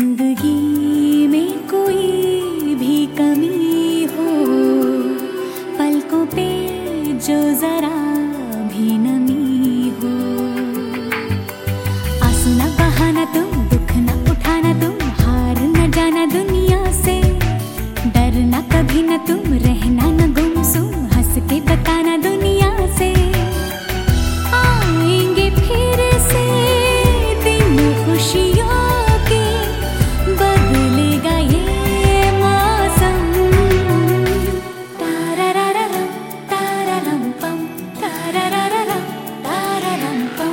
जिंदगी में कोई भी कमी हो, पलकों पे जो जरा भी नमी हो। आंसू न बहाना तुम, दुख न उठाना तुम, हार न जाना दुनिया से, डरना कभी न तुम, रहना न गुमसुम, हंस के बताना दुनिया से। आएंगे फिर से दिन खुशियों के, बदलेगा ये मौसम। तारारारारम, तारारम पम, तारारारारम, तारारम पम।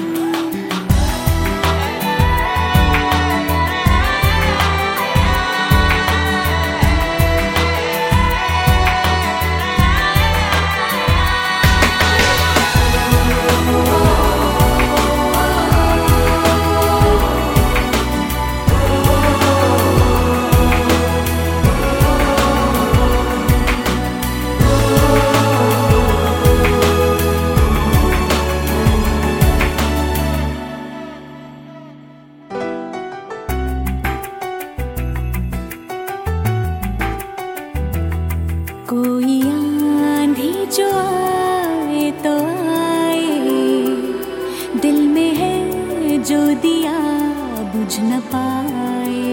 कोई आंधी जो आए तो आए, दिल में है जो दिया बुझ न पाए।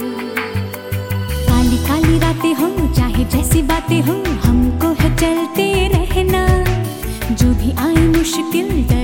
काली काली रातें हो चाहे जैसी बातें हो, हमको है चलते रहना। जो भी आए मुश्किल